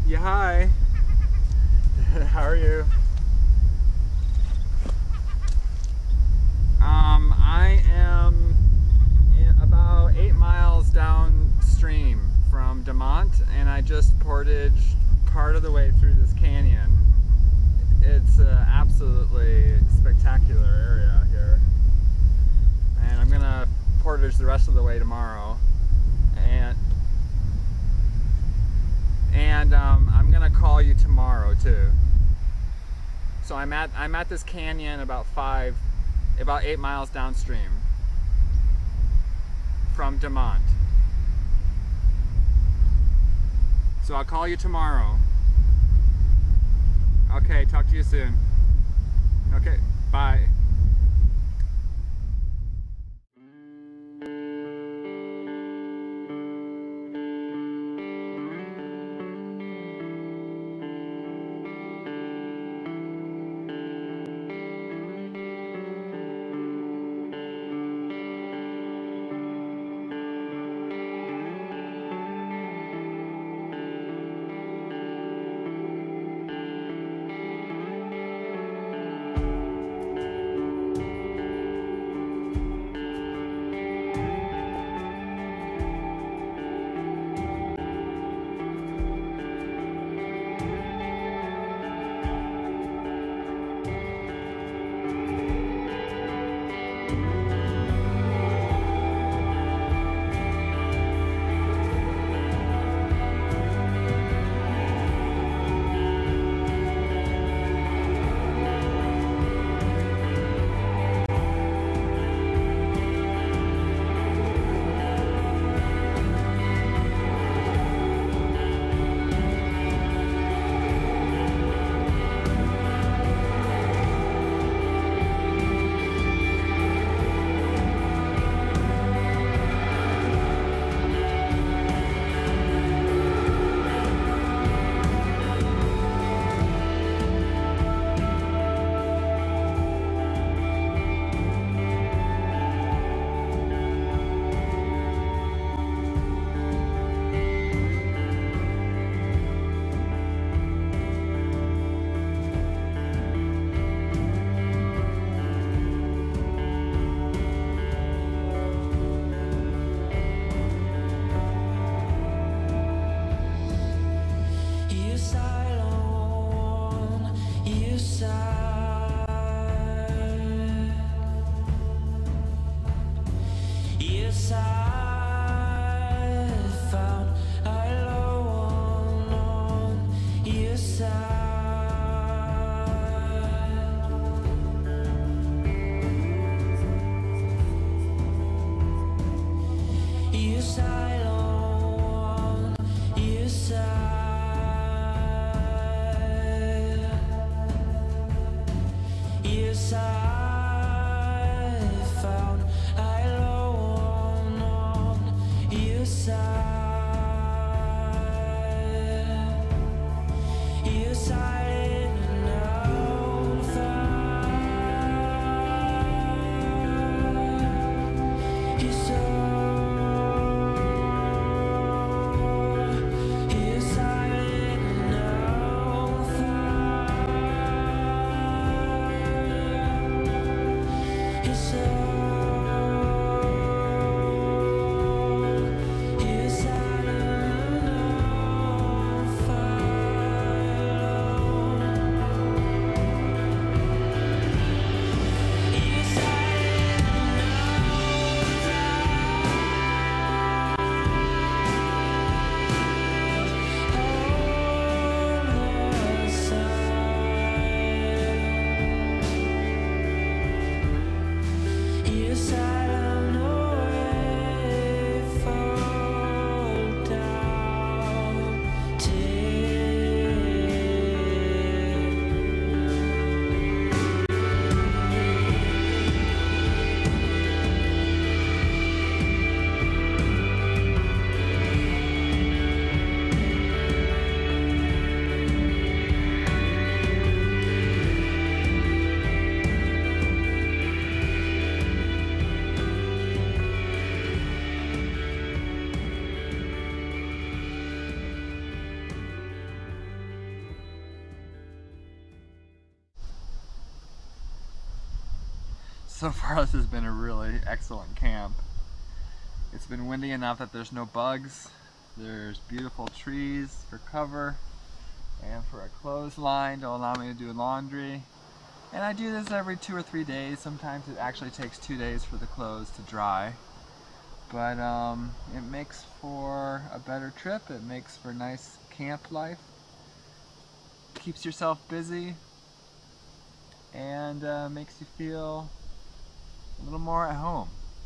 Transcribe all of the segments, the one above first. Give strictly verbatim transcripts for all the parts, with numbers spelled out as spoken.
Yeah, hi. How are you? Um, I am in about eight miles downstream from DeMont, and I just portaged part of the way through this canyon. It's an absolutely spectacular area here, and I'm gonna portage the rest of the way tomorrow. And and um, I'm gonna call you tomorrow too. So I'm at I'm at this canyon about five, about eight miles downstream from DeMont. So I'll call you tomorrow. Okay, talk to you soon. Okay, bye. So far this has been a really excellent camp. It's been windy enough that there's no bugs. There's beautiful trees for cover and for a clothesline to allow me to do laundry. And I do this every two or three days. Sometimes it actually takes two days for the clothes to dry. But um, it makes for a better trip. It makes for nice camp life. Keeps yourself busy and uh, makes you feel a little more at home.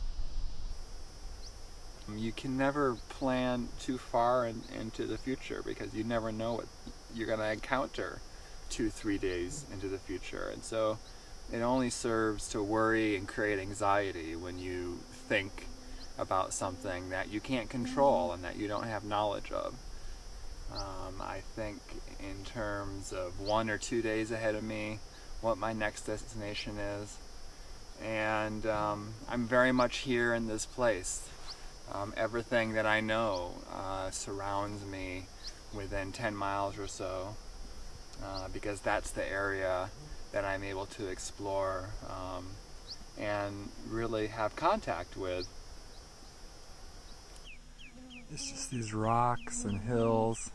You can never plan too far in, into the future because you never know what you're going to encounter two, three days into the future. And so it only serves to worry and create anxiety when you think about something that you can't control and that you don't have knowledge of. Um, I think in terms of one or two days ahead of me, what my next destination is. And um, I'm very much here in this place. Um, everything that I know uh, surrounds me within ten miles or so, uh, because that's the area that I'm able to explore um, and really have contact with. It's just these rocks and hills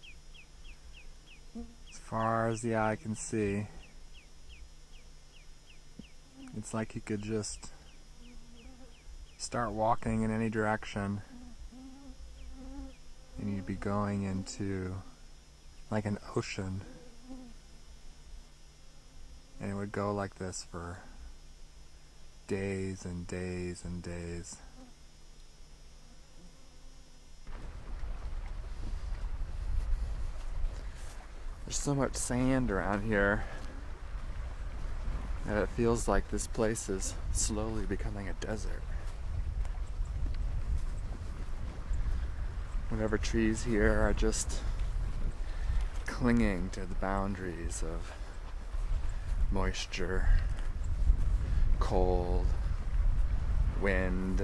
as far as the eye can see. It's like you could just start walking in any direction and you'd be going into like an ocean, and it would go like this for days and days and days. There's so much sand around here that it feels like this place is slowly becoming a desert. Whatever trees here are just clinging to the boundaries of moisture, cold, wind.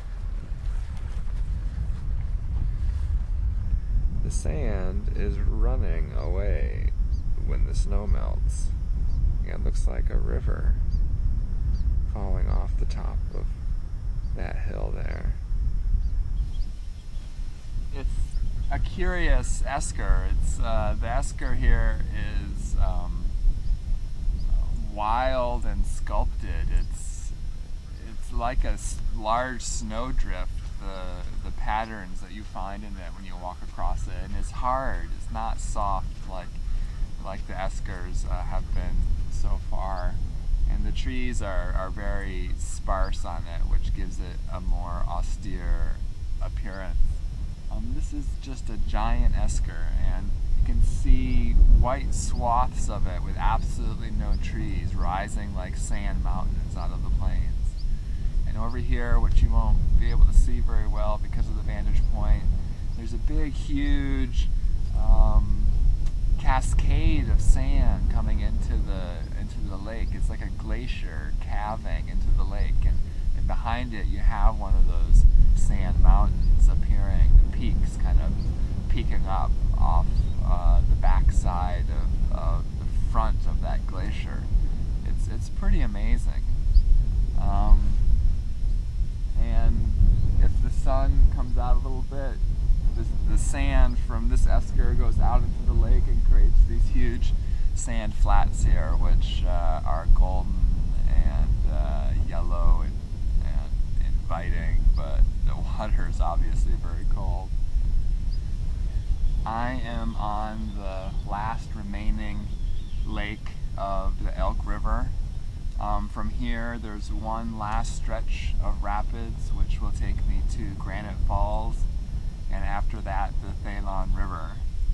The sand is running away when the snow melts. It looks like a river falling off the top of that hill there. It's a curious esker. It's uh, the esker here is um, wild and sculpted. It's it's like a large snowdrift. The the patterns that you find in it when you walk across it, and it's hard. It's not soft like like the eskers uh, have been so far. And the trees are are very sparse on it, which gives it a more austere appearance. Um, this is just a giant esker, and you can see white swaths of it with absolutely no trees rising like sand mountains out of the plains. And over here, which you won't be able to see very well because of the vantage point, there's a big, huge um, cascade of sand coming into the into the lake. It's like a glacier calving into the lake, and, and behind it you have one of those sand mountains appearing, the peaks kind of peeking up off uh, the backside of, of the front of that glacier. It's it's pretty amazing. Um, and if the sun comes out a little bit, this, the sand from this esker goes out into the lake and creates these huge sand flats here, which uh, are golden and uh, yellow and, and inviting, but the water is obviously very cold. I am on the last remaining lake of the Elk River. Um, from here, there's one last stretch of rapids, which will take me to Granite Falls, and after that, the Thalon River.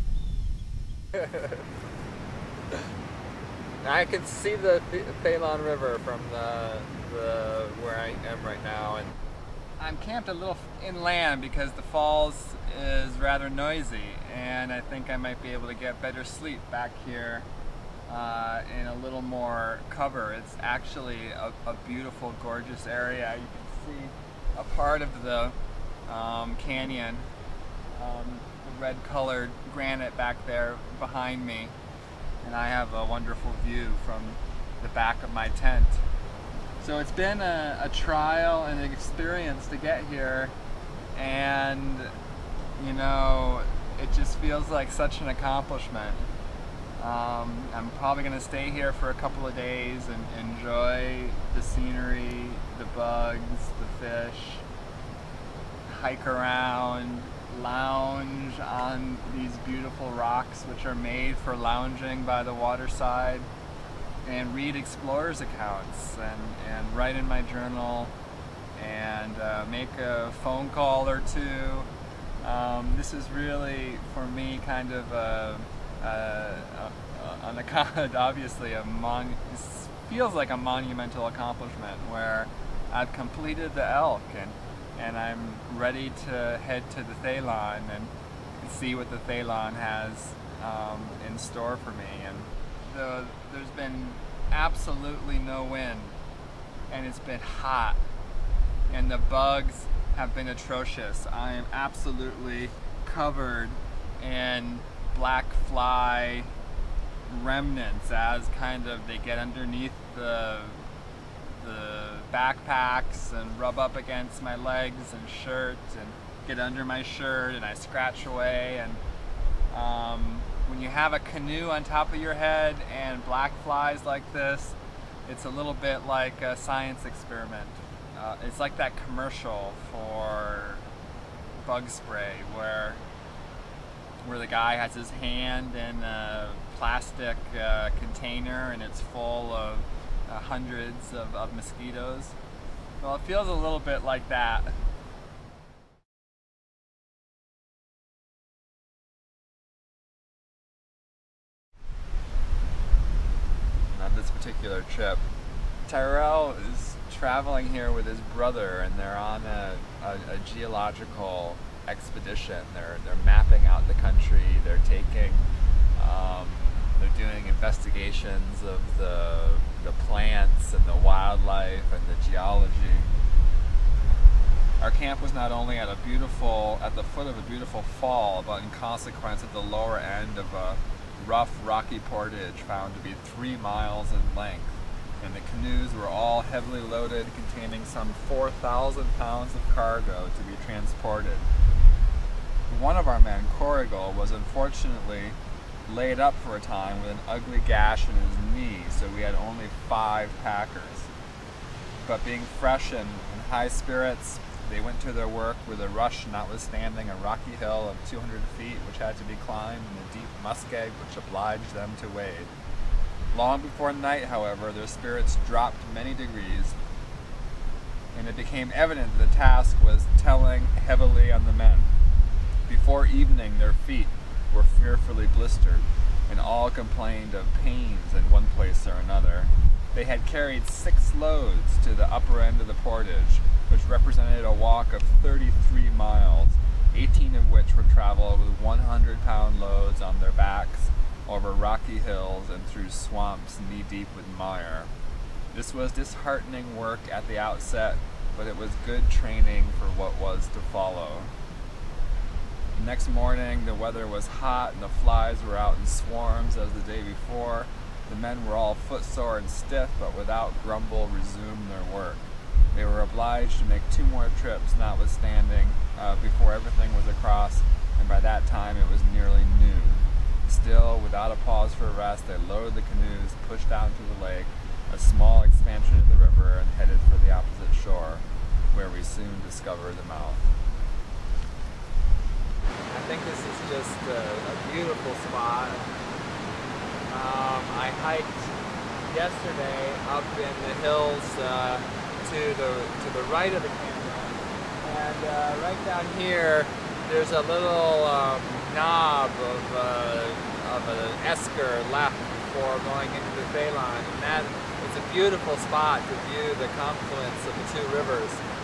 I can see the Thalon River from the, the where I am right now, and I'm camped a little inland because the falls is rather noisy, and I think I might be able to get better sleep back here uh, in a little more cover. It's actually a, a beautiful, gorgeous area. You can see a part of the um, canyon, um, the red colored granite back there behind me, and I have a wonderful view from the back of my tent. So it's been a, a trial and an experience to get here, and you know, it just feels like such an accomplishment. Um, I'm probably going to stay here for a couple of days and enjoy the scenery, the bugs, the fish, hike around, lounge on these beautiful rocks which are made for lounging by the waterside, and read explorers' accounts and, and write in my journal and uh, make a phone call or two. Um, this is really, for me, kind of a, a, a, an account, obviously a mon this feels like a monumental accomplishment where I've completed the elk, and, and I'm ready to head to the Thalon and see what the Thalon has um, in store for me. And the, there's been absolutely no wind, and it's been hot, and the bugs have been atrocious. I am absolutely covered in black fly remnants as kind of they get underneath the the backpacks and rub up against my legs and shirt and get under my shirt, and I scratch away. And um, when you have a canoe on top of your head and black flies like this, it's a little bit like a science experiment. Uh, it's like that commercial for bug spray where where the guy has his hand in a plastic uh, container and it's full of uh, hundreds of, of mosquitoes. Well, it feels a little bit like that. On this particular trip, Tyrell is traveling here with his brother, and they're on a, a, a geological expedition. They're they're mapping out the country. They're taking, um, they're doing investigations of the the plants and the wildlife and the geology. Our camp was not only at a beautiful, at the foot of a beautiful fall, but in consequence at the lower end of a rough, rocky portage found to be three miles in length. And the canoes were all heavily loaded, containing some four thousand pounds of cargo to be transported. One of our men, Corrigal, was unfortunately laid up for a time with an ugly gash in his knee, so we had only five packers. But being fresh and in high spirits, they went to their work with a rush, notwithstanding a rocky hill of two hundred feet which had to be climbed and a deep muskeg which obliged them to wade. Long before night, however, their spirits dropped many degrees, and it became evident that the task was telling heavily on the men. Before evening, their feet were fearfully blistered, and all complained of pains in one place or another. They had carried six loads to the upper end of the portage, which represented a walk of thirty-three miles, eighteen of which were traveled with one hundred pound loads on their backs, over rocky hills and through swamps knee-deep with mire. This was disheartening work at the outset, but it was good training for what was to follow. The next morning, the weather was hot and the flies were out in swarms as the day before. The men were all footsore and stiff, but without grumble resumed their work. They were obliged to make two more trips, notwithstanding, uh, before everything was across, and by that time it was nearly noon. Still, without a pause for rest, they loaded the canoes, pushed out to the lake, a small expansion of the river, and headed for the opposite shore, where we soon discovered the mouth. I think this is just a, a beautiful spot. Um, I hiked yesterday up in the hills uh, to the to the right of the canyon, and uh, right down here there's a little um, knob of, uh, of an esker left before going into the Thalon, and that it's a beautiful spot to view the confluence of the two rivers.